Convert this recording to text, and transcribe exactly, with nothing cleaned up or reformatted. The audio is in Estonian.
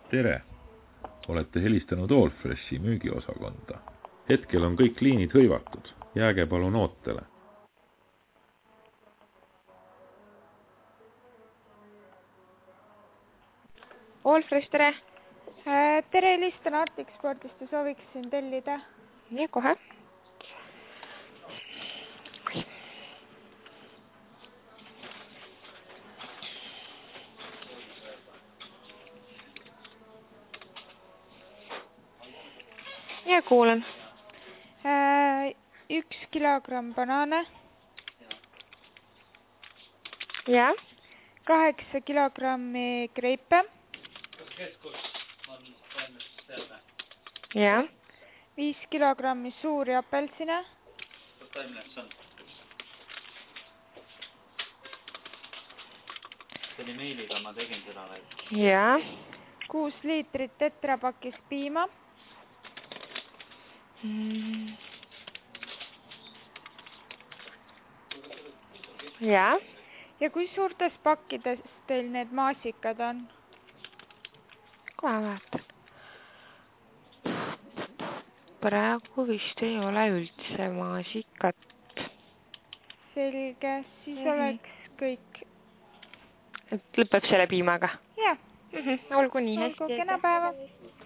Tere! Olete helistanud Allfreshi müügiosakonda. Hetkel on kõik liinid hõivatud. Jääge palun ootele. Allfresh, tere! Tere, helistan Artikspordist ja sooviksin tellida. Nii, kohe. Ja kuulen. Üks kilogramm banaane. Ja. Kaheksa kilogrammi kreipe. Ja. Viis kilogrammi suuri apelsine. See oli meiliga, ma tegin seda veel. Ja. Kuus liitrit tetrapakis piima. Mm. Ja. Ja kui suurtes pakkides teil need maasikad on? Kohe vaata. Praegu vist ei ole üldse maasikat. Selge, siis mm-hmm. oleks kõik. Et lõpeb selle piimaga? Jah. Mm-hmm. Olgu nii hästi. Olgu kena päeva.